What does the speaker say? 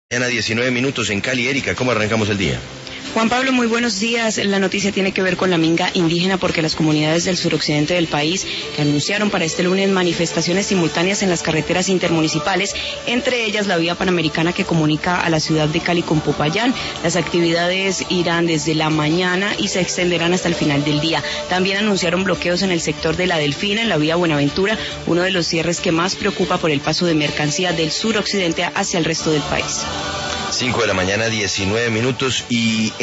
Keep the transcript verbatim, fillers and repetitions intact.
Mañana diecinueve minutos en Cali. Erika, ¿cómo arrancamos el día? Juan Pablo, muy buenos días. La noticia tiene que ver con la minga indígena porque las comunidades del suroccidente del país que anunciaron para este lunes manifestaciones simultáneas en las carreteras intermunicipales, entre ellas la vía panamericana que comunica a la ciudad de Cali con Popayán. Las actividades irán desde la mañana y se extenderán hasta el final del día. También anunciaron bloqueos en el sector de la Delfina, en la vía Buenaventura, uno de los cierres que más preocupa por el paso de mercancía del suroccidente hacia el resto del país. cinco de la mañana, diecinueve minutos y...